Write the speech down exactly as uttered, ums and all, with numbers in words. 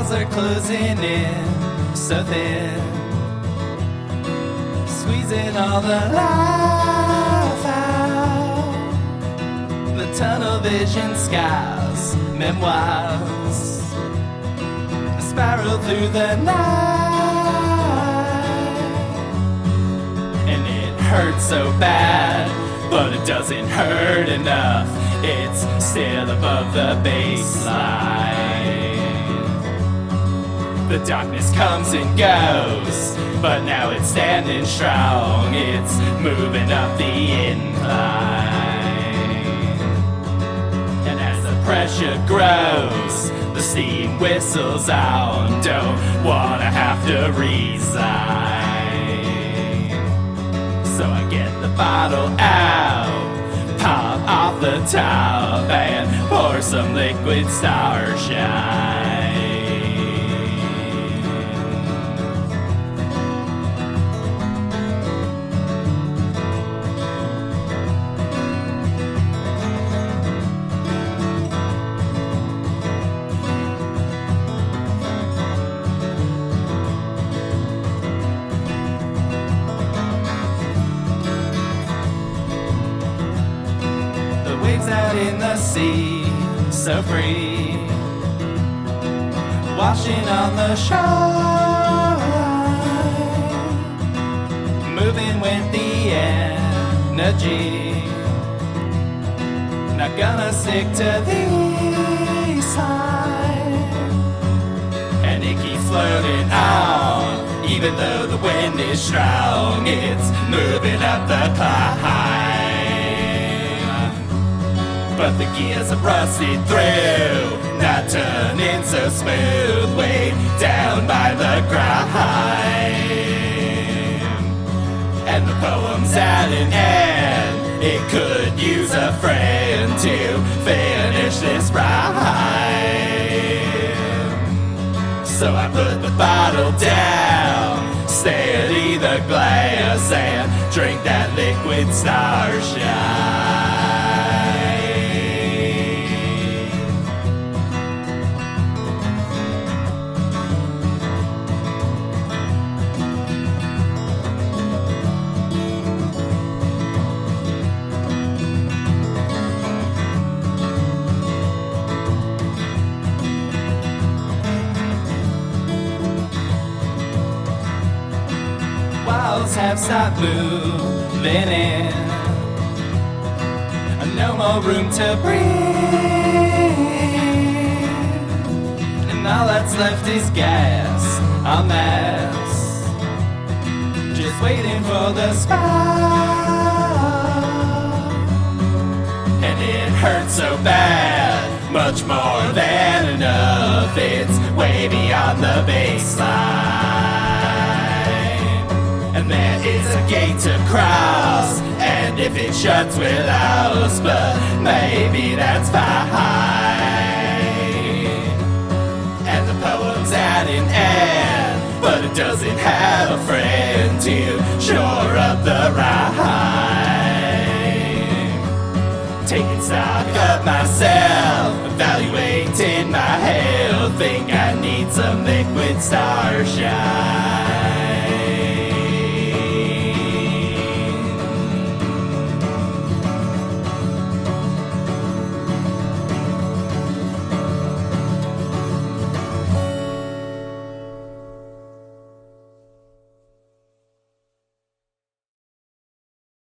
walls are closing in so thin, squeezing all the life out. The tunnel vision skies, memoirs, a spiral through the night. And it hurts so bad, but it doesn't hurt enough. It's still above the baseline. The darkness comes and goes, but now it's standing strong. It's moving up the incline. And as the pressure grows, the steam whistles out. Don't wanna have to resign. So I get the bottle out, pop off the top, and pour some liquid starshine. Waves out in the sea, so free, washing on the shore, moving with the energy. Not gonna stick to the side, and it keeps floating on, even though the wind is strong. It's moving up the climb. But the gears have rusted through, not turning so smooth, way down by the grime. And the poem's at an end, it could use a friend to finish this rhyme. So I put the bottle down, steady the glass, and drink that liquid starshine. Walls have stopped moving in, no more room to breathe, and all that's left is gas, a mess, just waiting for the spark. And it hurts so bad, much more than enough. It's way beyond the baseline. And there is a gate to cross, and if it shuts we'll lose, but maybe that's fine. And the poem's at an end, but it doesn't have a friend to shore up the rhyme. Taking stock of myself, evaluating my health, think I need some liquid starshine.